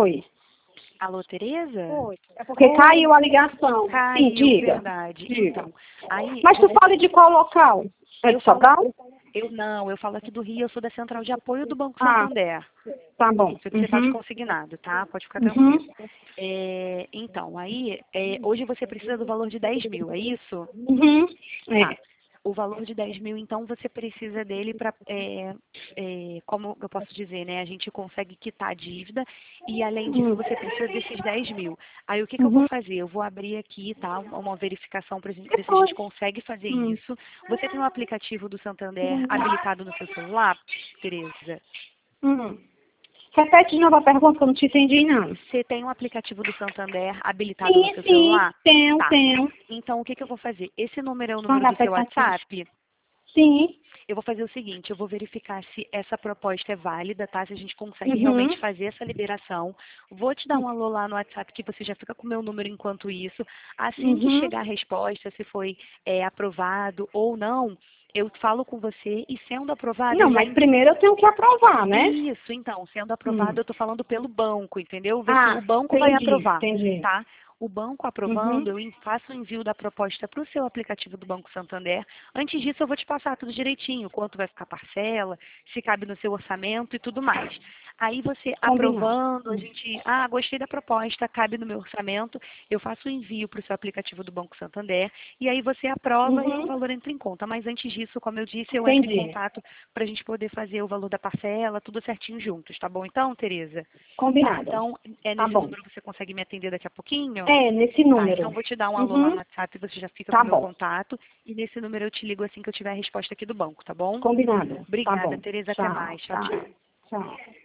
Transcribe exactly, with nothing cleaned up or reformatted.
Oi. Alô, Tereza? Oi. É porque Oi. Caiu a ligação. Caiu, Sim, diga. verdade. Diga. Então, aí, Mas tu eu, fala de qual local? É eu de Sobral? falo, eu não, eu falo aqui do Rio, eu sou da Central de Apoio do Banco Ah, Santander. tá bom. Sei que você está Uhum. desconsignado, tá? Pode ficar Uhum. tranquilo. É, então, aí, é, hoje você precisa do valor de dez mil, é isso? Uhum. Tá. É. O valor de dez mil, então, você precisa dele para, é, é, como eu posso dizer, né? A gente consegue quitar a dívida e, além disso, Uhum. você precisa desses dez mil. Aí, o que, que eu vou Uhum. fazer? Eu vou abrir aqui, tá? Uma verificação para ver se a gente consegue fazer Hum. isso. Você tem o aplicativo do Santander habilitado no seu celular, Tereza? Hum. Repete de novo a pergunta que eu não te entendi, não. Você tem o aplicativo do Santander habilitado no Sim, seu sim. celular? Tenho, Tá. tenho. Então, o que, que eu vou fazer? Esse número é o número Manda do a seu aplicação. WhatsApp? Sim. Eu vou fazer o seguinte, eu vou verificar se essa proposta é válida, tá? Se a gente consegue Uhum. realmente fazer essa liberação. Vou te dar um alô lá no WhatsApp que você já fica com o meu número enquanto isso. Assim que Uhum. chegar a resposta, se foi é, aprovado ou não, eu falo com você e sendo aprovado, Não, eu já mas envio. primeiro eu tenho que aprovar, né? Isso, então, sendo aprovado, Hum. eu estou falando pelo banco, entendeu? Ver se o Ah, banco vai entendi, aprovar, entendi. tá? O banco aprovando, Uhum. eu en- faço o envio da proposta para o seu aplicativo do Banco Santander. Antes disso, eu vou te passar tudo direitinho, quanto vai ficar a parcela, se cabe no seu orçamento e tudo mais. Aí você Combinado. aprovando, a gente, ah, gostei da proposta, cabe no meu orçamento, eu faço o envio para o seu aplicativo do Banco Santander e aí você aprova e o Uhum. valor entra em conta. Mas antes disso, como eu disse, eu entro em Entendi. contato para a gente poder fazer o valor da parcela, tudo certinho juntos, tá bom então, Tereza? Tá, Combinado. então é Tá nesse bom. número você consegue me atender daqui a pouquinho? É, nesse Tá, então número. vou te dar um alô lá no Uhum. WhatsApp, você já fica com Tá o meu bom. contato e nesse número eu te ligo assim que eu tiver a resposta aqui do banco, tá bom? Combinado. Tá Obrigada, bom. Tereza, até Tchau, mais. Tchau, tchau. tchau. Tchau.